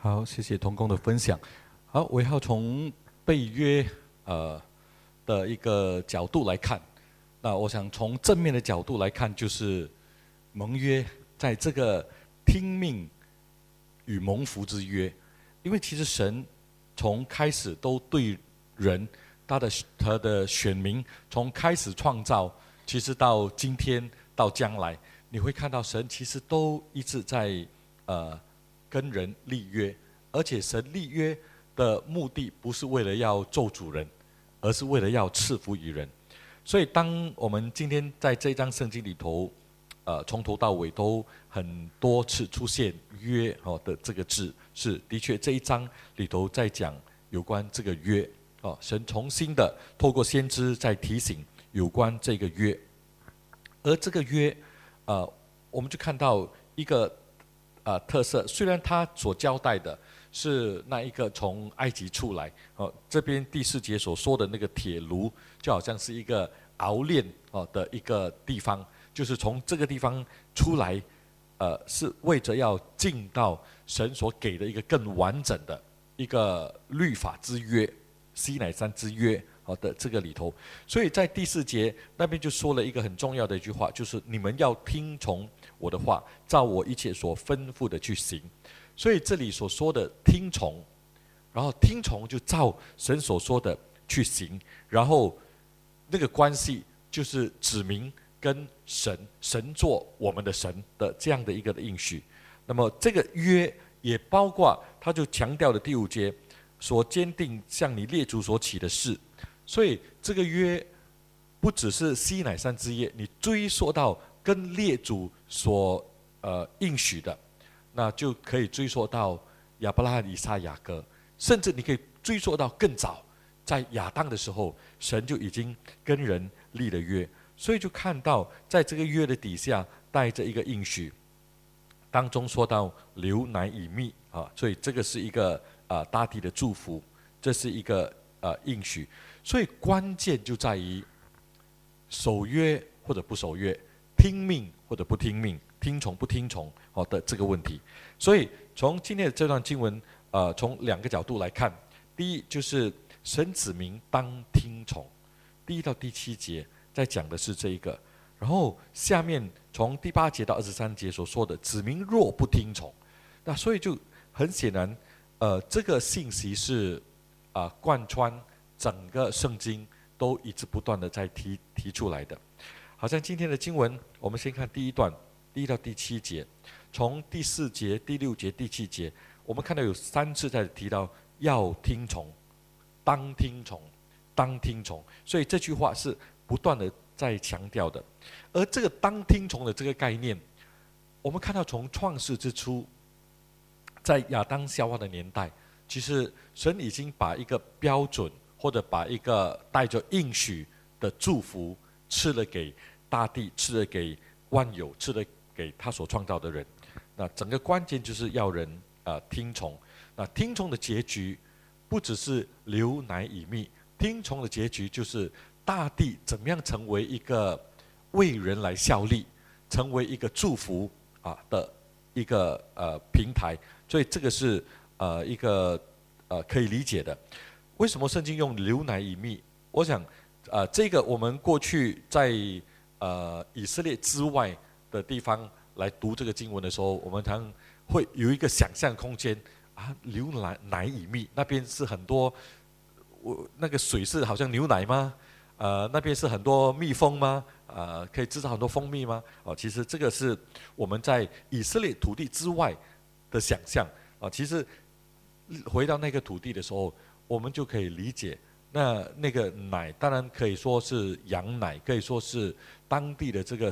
好，谢谢童工的分享。好，我要从被约的一个角度来看。那我想从正面的角度来看，就是盟约在这个听命与蒙福之约。因为其实神从开始都对人，他的选民，从开始创造，其实到今天到将来，你会看到神其实都一直在跟人立约，而且神立约的目的不是为了要咒诅人，而是为了要赐福于人。所以当我们今天在这一章圣经里头，从头到尾都很多次出现约的这个字，是的确这一章里头在讲有关这个约，神重新的透过先知在提醒有关这个约。而这个约我们就看到一个特色，虽然他所交代的是那一个从埃及出来，这边第4节所说的那个铁炉，就好像是一个熬炼的一个地方，就是从这个地方出来，是为着要进到神所给的一个更完整的一个律法之约，西乃山之约的这个里头。所以在第4节那边就说了一个很重要的一句话，就是你们要听从我的话，照我一切所吩咐的去行。所以这里所说的听从，然后听从就照神所说的去行，然后那个关系就是指明跟神做我们的神的这样的一个应许。那么这个约也包括他就强调的第5节，所坚定向你列祖所起的事。所以这个约不只是西乃山之约，你追溯到跟列祖所应许的，那就可以追溯到亚伯拉罕、以撒、雅各，甚至你可以追溯到更早，在亚当的时候，神就已经跟人立了约。所以就看到在这个约的底下带着一个应许，当中说到流奶与蜜所以这个是一个大地的祝福，这是一个应许。所以关键就在于守约或者不守约，听命或者不听命，听从不听从的这个问题。所以从今天的这段经文，从2个角度来看。第一就是神子民当听从，第1到第7节在讲的是这一个。然后下面从第8节到23节所说的子民若不听从，那所以就很显然，这个信息是贯穿整个圣经都一直不断的在提出来的。好像今天的经文，我们先看第1段第1到第7节，从第4节、第6节、第7节，我们看到有3次在提到要听从，当听从，当听从，所以这句话是不断的在强调的。而这个当听从的这个概念，我们看到从创世之初，在亚当夏娃的年代，其实神已经把一个标准，或者把一个带着应许的祝福赐了给大地，赐了给万有，赐了给他所创造的人。那整个关键就是要人听从。那听从的结局不只是流奶与蜜，听从的结局就是大地怎么样成为一个为人来效力，成为一个祝福的一个平台。所以这个是一个可以理解的。为什么圣经用流奶与蜜？我想这个我们过去在以色列之外的地方来读这个经文的时候，我们常常会有一个想象空间流奶与蜜，那边是很多那个水是好像牛奶吗？那边是很多蜜蜂吗？可以制造很多蜂蜜吗？其实这个是我们在以色列土地之外的想象其实回到那个土地的时候，我们就可以理解，那个奶当然可以说是羊奶，可以说是当地的这个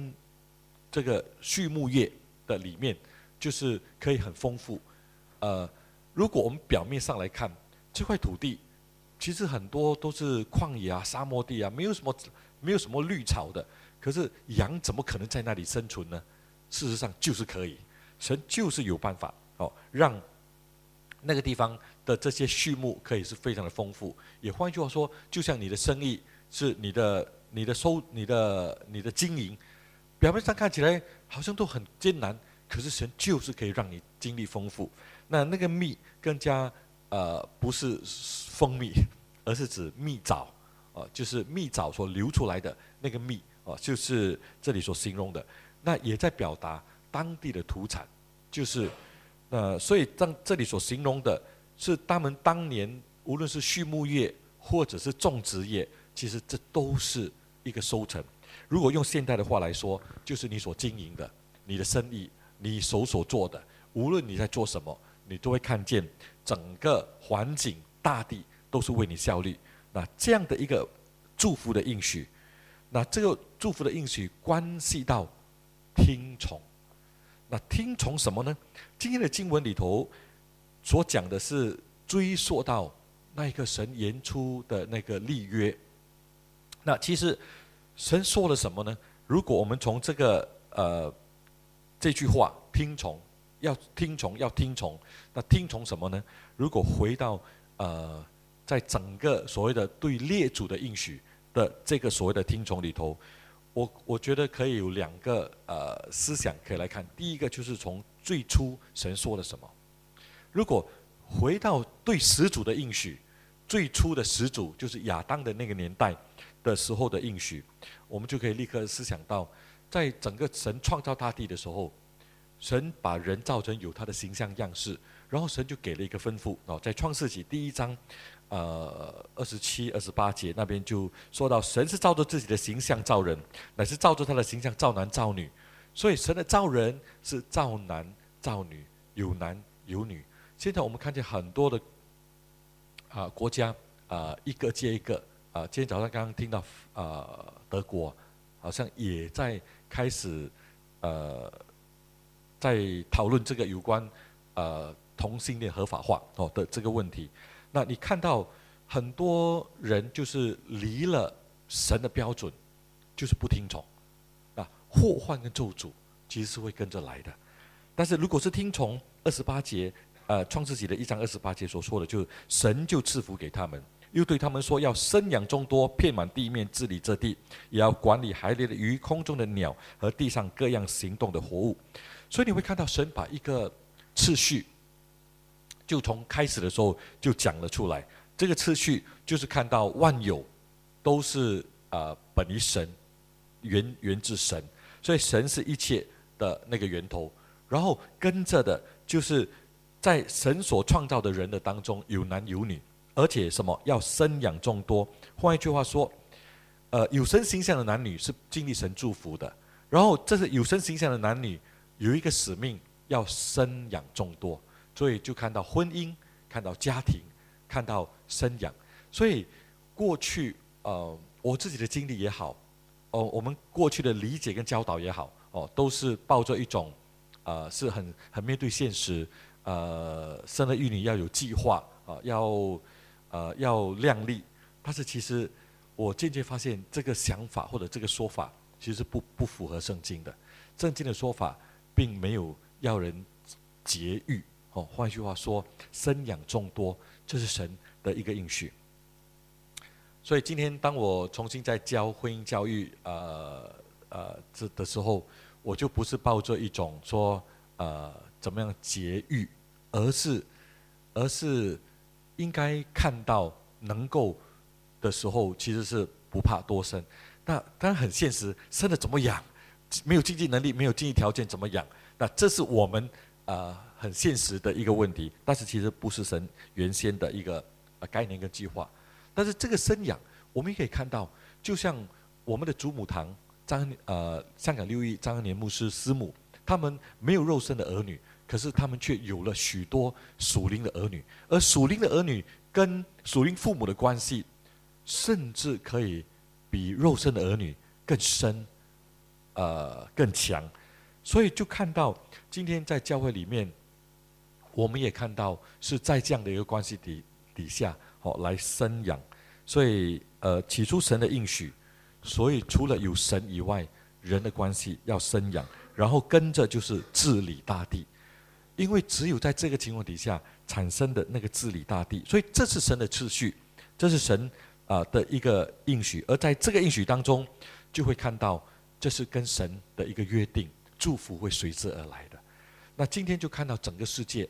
畜牧业的里面，就是可以很丰富。如果我们表面上来看，这块土地其实很多都是旷野沙漠地没有什么绿草的，可是羊怎么可能在那里生存呢？事实上就是可以，神就是有办法让那个地方的这些畜牧可以是非常的丰富。也换句话说，就像你的生意是你的经营，表面上看起来好像都很艰难，可是神就是可以让你经历丰富。 那个蜜更加不是蜂蜜，而是指蜜枣，就是蜜枣所流出来的那个蜜，就是这里所形容的。那也在表达当地的土产，就是所以这里所形容的是他们当年无论是畜牧业或者是种植业，其实这都是一个收成。如果用现代的话来说，就是你所经营的，你的生意，你手所做的，无论你在做什么，你都会看见整个环境、大地都是为你效力。那这样的一个祝福的应许，那这个祝福的应许关系到听从。那听从什么呢？今天的经文里头所讲的是追溯到那一个神言出的那个立约。那其实神说了什么呢？如果我们从这个这句话听从，要听从，要听从，那听从什么呢？如果回到在整个所谓的对列祖的应许的这个所谓的听从里头，我觉得可以有2个思想可以来看。第一个就是从最初神说了什么。如果回到对始祖的应许，最初的始祖就是亚当的那个年代的时候的应许，我们就可以立刻思想到，在整个神创造大地的时候，神把人造成有他的形象样式，然后神就给了一个吩咐，在创世纪第1章27、28节那边就说到，神是照着自己的形象造人，乃是照着他的形象造男造女。所以神的造人是造男造女，有男有女。现在我们看见很多的国家一个接一个，今天早上刚刚听到德国好像也在开始在讨论这个有关同性恋合法化的这个问题。那你看到很多人就是离了神的标准，就是不听从，祸患跟咒诅其实是会跟着来的。但是如果是听从28节创世纪的1章28节所说的，就是神就赐福给他们，又对他们说，要生养众多，遍满地面，治理这地，也要管理海里的鱼、空中的鸟和地上各样行动的活物。所以你会看到神把一个次序就从开始的时候就讲了出来。这个次序就是看到万有都是本于神，源自神，所以神是一切的那个源头。然后跟着的就是在神所创造的人的当中有男有女，而且什么要生养众多。换一句话说，有神形象的男女是经历神祝福的，然后这是有神形象的男女有一个使命，要生养众多。所以就看到婚姻，看到家庭，看到生养。所以过去我自己的经历也好，我们过去的理解跟教导也好，都是抱着一种是很面对现实，生儿育女要有计划，要量力。但是其实我渐渐发现，这个想法或者这个说法其实不符合圣经的。圣经的说法并没有要人节育，换句话说，生养众多，这是神的一个应许。所以今天当我重新在教婚姻教育的时候，我就不是抱着一种说怎么样节育，而是应该看到能够的时候，其实是不怕多生。那当然很现实，生了怎么养？没有经济能力，没有经济条件怎么养？那这是我们很现实的一个问题，但是其实不是神原先的一个概念跟计划。但是这个生养，我们也可以看到，就像我们的祖母堂香港6一张恩年牧师师母，他们没有肉身的儿女，可是他们却有了许多属灵的儿女，而属灵的儿女跟属灵父母的关系，甚至可以比肉身的儿女更深，更强。所以就看到今天在教会里面，我们也看到是在这样的一个关系底下来生养。所以起初神的应许，所以除了有神以外，人的关系要生养，然后跟着就是治理大地。因为只有在这个情况底下产生的那个治理大地，所以这是神的次序，这是神的一个应许。而在这个应许当中，就会看到这是跟神的一个约定，祝福会随之而来的。那今天就看到整个世界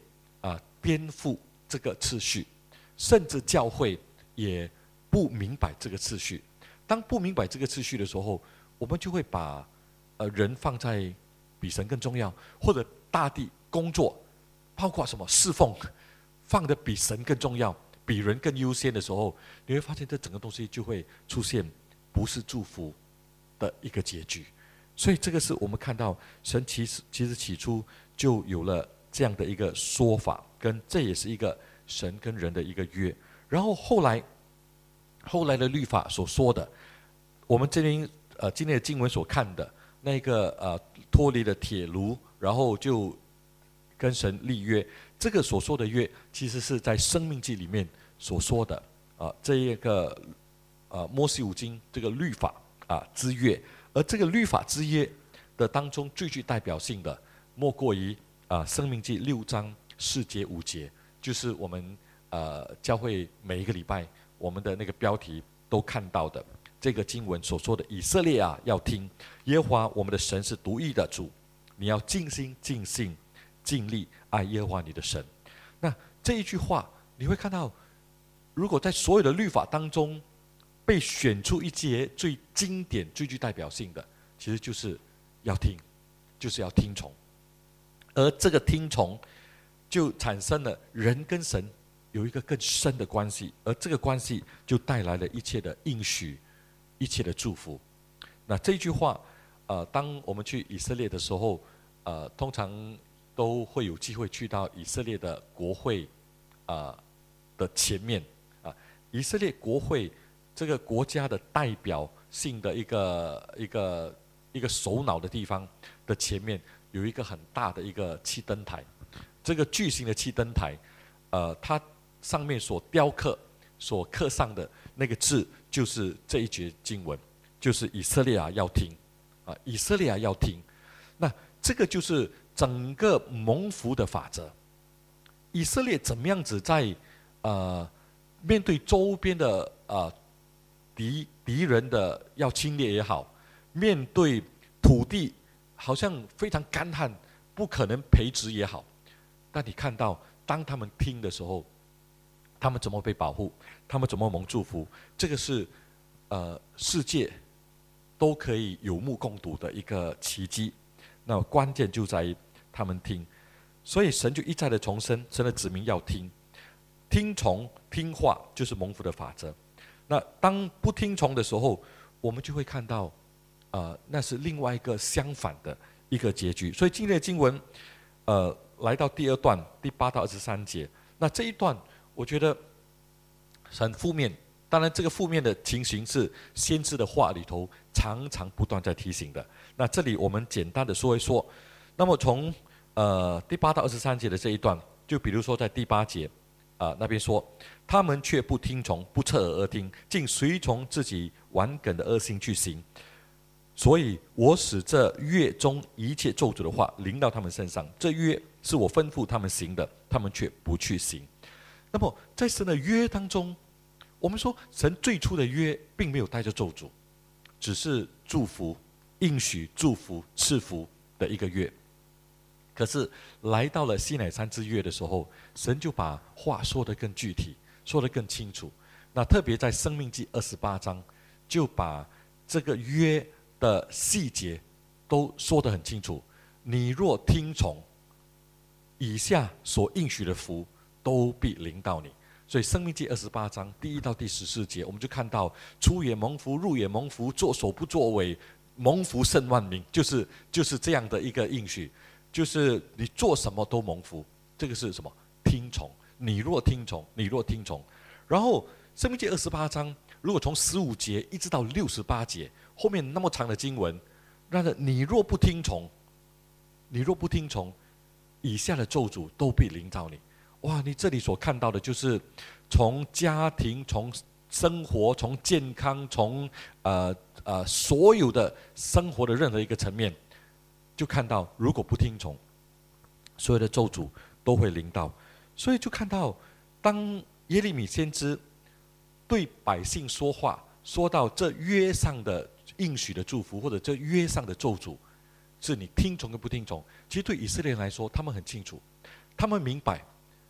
颠覆这个次序，甚至教会也不明白这个次序。当不明白这个次序的时候，我们就会把人放在比神更重要，或者大地工作，包括什么侍奉，放得比神更重要，比人更优先的时候，你会发现这整个东西就会出现不是祝福的一个结局。所以这个是我们看到神其实起初就有了这样的一个说法，跟这也是一个神跟人的一个约。然后后来的律法所说的，我们这边今天的经文所看的那个脱离了铁炉，然后就跟神立约，这个所说的约，其实是在申命记里面所说的这一个摩西五经这个律法之约。而这个律法之约的当中最具代表性的，莫过于申命记6章4节5节，就是我们教会每一个礼拜我们的那个标题都看到的这个经文所说的：以色列啊，要听，耶和华我们的神是独一的主，你要尽心尽性尽力爱耶和华你的神。那这一句话你会看到，如果在所有的律法当中被选出一节最经典最具代表性的，其实就是要听，就是要听从。而这个听从就产生了人跟神有一个更深的关系，而这个关系就带来了一切的应许，一切的祝福。那这句话当我们去以色列的时候通常都会有机会去到以色列的国会的前面以色列国会这个国家的代表性的一个首脑的地方的前面有一个很大的一个七灯台。这个巨型的七灯台它上面所雕刻所刻上的那个字就是这一节经文，就是以色列啊要听以色列啊要听。那这个就是整个蒙福的法则。以色列怎么样子在面对周边的敌人的要侵略也好，面对土地好像非常干旱不可能培植也好，但你看到当他们听的时候，他们怎么被保护，他们怎么蒙祝福，这个是世界都可以有目共睹的一个奇迹。那关键就在于他们听。所以神就一再的重申，神的子民要听，听从听话就是蒙福的法则。那当不听从的时候，我们就会看到那是另外一个相反的一个结局。所以今天的经文来到第2段第8到23节，那这一段我觉得很负面。当然这个负面的情形是先知的话里头常常不断在提醒的。那这里我们简单的说一说。那么从第8到23节的这一段，就比如说在第8节那边说，他们却不听从，不侧耳而听，竟随从自己顽梗的恶心去行。所以我使这约中一切咒诅的话临到他们身上，这约是我吩咐他们行的，他们却不去行。那么在神的约当中，我们说神最初的约并没有带着咒诅，只是祝福、应许、祝福、赐福的一个约。可是来到了西乃山之约的时候，神就把话说得更具体，说得更清楚。那特别在申命记28章，就把这个约的细节都说得很清楚。你若听从，以下所应许的福都必临到你。所以申命记28章第1到第14节，我们就看到出也蒙福，入也蒙福，作首不作尾，蒙福胜万民，就是这样的一个应许。就是你做什么都蒙福，这个是什么？听从。你若听从，你若听从。然后申命记28章，如果从15节一直到68节，后面那么长的经文，那个你若不听从，你若不听从，以下的咒诅都必临到你。哇，你这里所看到的就是从家庭、从生活、从健康、从所有的生活的任何一个层面，就看到如果不听从，所有的咒诅都会临到。所以就看到当耶利米先知对百姓说话，说到这约上的应许的祝福，或者这约上的咒诅，是你听从跟不听从。其实对以色列人来说，他们很清楚，他们明白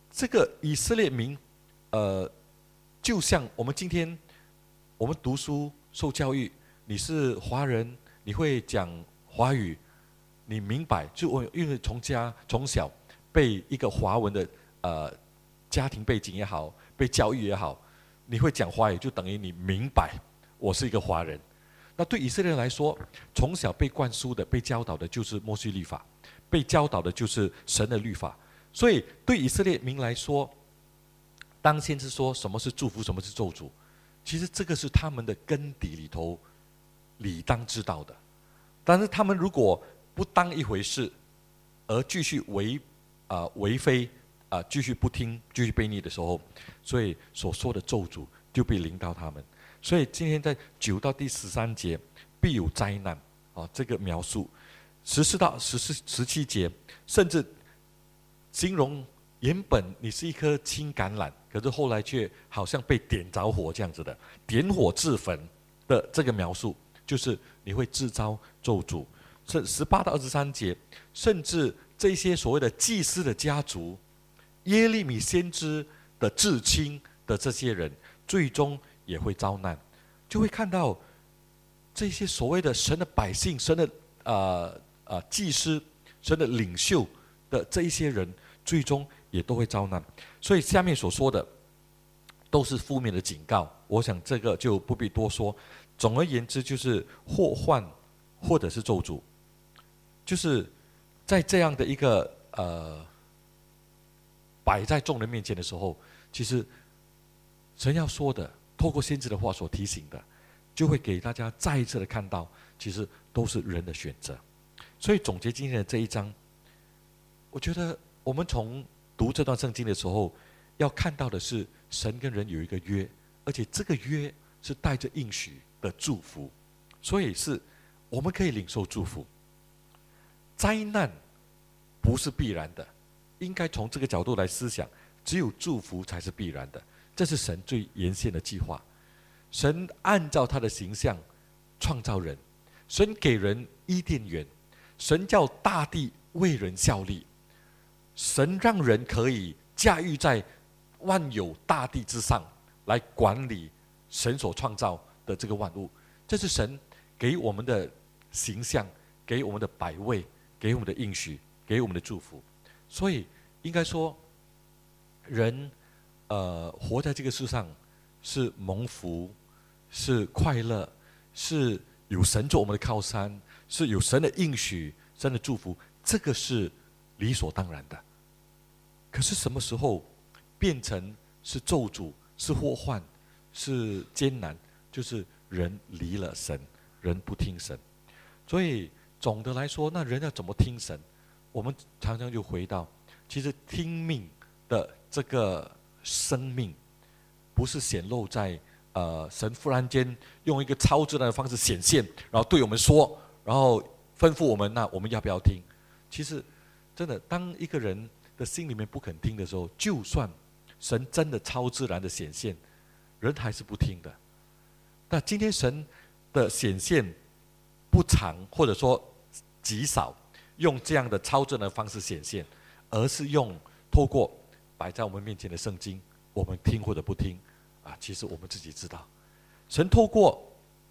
这个以色列民，就像我们今天我们读书受教育，你是华人，你会讲华语，你明白，就我因为从小被一个华文的家庭背景也好，被教育也好，你会讲华语，就等于你明白我是一个华人。那对以色列人来说，从小被灌输的、被教导的就是摩西律法，被教导的就是神的律法。所以对以色列民来说，当先知说什么是祝福，什么是咒诅，其实这个是他们的根底里头理当知道的。但是他们如果不当一回事，而继续为非继续不听，继续悖逆的时候，所以所说的咒诅就被临到他们。所以今天在9到第13节必有灾难这个描述，14到17节甚至形容原本你是一颗青橄榄，可是后来却好像被点着火这样子的，点火自焚的这个描述，就是你会制造咒诅。18到23节，甚至这些所谓的祭司的家族，耶利米先知的至亲的这些人，最终也会遭难。就会看到这些所谓的神的百姓、神的祭司、神的领袖的这一些人，最终也都会遭难。所以下面所说的都是负面的警告，我想这个就不必多说。总而言之，就是祸患或者是咒诅，就是在这样的一个摆在众人面前的时候，其实神要说的，透过先知的话所提醒的，就会给大家再一次的看到，其实都是人的选择。所以总结今天的这一章，我觉得我们从读这段圣经的时候，要看到的是神跟人有一个约，而且这个约是带着应许的祝福，所以是我们可以领受祝福。灾难不是必然的，应该从这个角度来思想，只有祝福才是必然的。这是神最原先的计划。神按照他的形象创造人，神给人伊甸园，神叫大地为人效力，神让人可以驾驭在万有大地之上，来管理神所创造的这个万物。这是神给我们的形象，给我们的百位，给我们的应许，给我们的祝福。所以应该说，人活在这个世上是蒙福，是快乐，是有神做我们的靠山，是有神的应许，神的祝福，这个是理所当然的。可是什么时候变成是咒诅，是祸患，是艰难，就是人离了神，人不听神。所以总的来说，那人要怎么听神？我们常常就回到，其实听命的这个生命，不是显露在神忽然间用一个超自然的方式显现，然后对我们说，然后吩咐我们，那我们要不要听？其实真的，当一个人的心里面不肯听的时候，就算神真的超自然的显现，人还是不听的。那今天神的显现不常，或者说极少用这样的超自然的方式显现，而是用透过摆在我们面前的圣经，我们听或者不听其实我们自己知道。神透过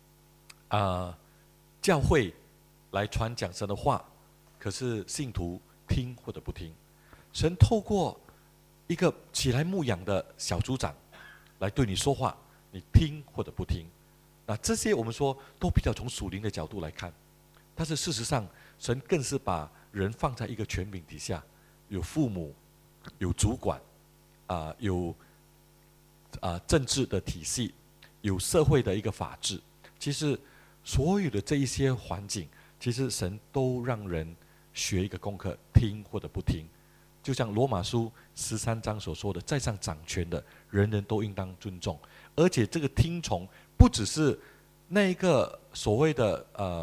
教会来传讲神的话，可是信徒听或者不听。神透过一个起来牧养的小组长来对你说话，你听或者不听。那这些我们说都比较从属灵的角度来看，但是事实上神更是把人放在一个权柄底下，有父母，有主管有政治的体系，有社会的一个法治。其实所有的这一些环境，其实神都让人学一个功课，听或者不听。就像罗马书13章所说的，在上掌权的人人都应当尊重。而且这个听从不只是那一个所谓的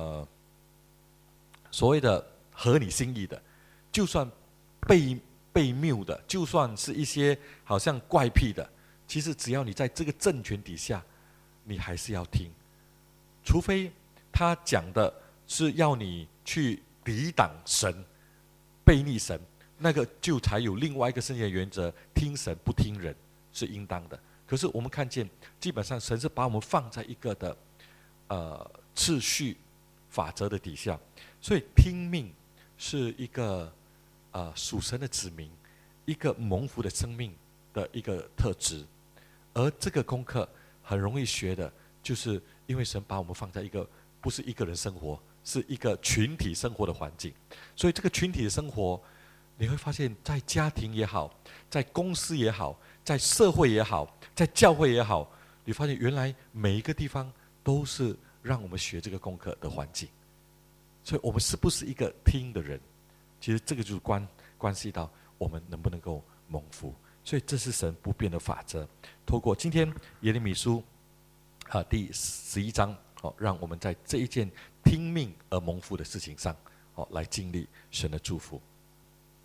合你心意的，就算被谬的，就算是一些好像怪癖的，其实只要你在这个政权底下，你还是要听。除非他讲的是要你去抵挡神、背逆神， 那个就才有另外一个圣经的原则：听神不听人是应当的。可是我们看见，基本上神是把我们放在一个的次序法则的底下，所以听命是一个属神的子民，一个蒙福的生命的一个特质。而这个功课很容易学的，就是因为神把我们放在一个不是一个人生活，是一个群体生活的环境。所以这个群体的生活，你会发现在家庭也好，在公司也好，在社会也好，在教会也好，你发现原来每一个地方都是让我们学这个功课的环境。所以我们是不是一个听的人，其实这个就是关系到我们能不能够蒙福。所以这是神不变的法则。透过今天耶利米书第11章，让我们在这一件听命而蒙福的事情上，来经历神的祝福。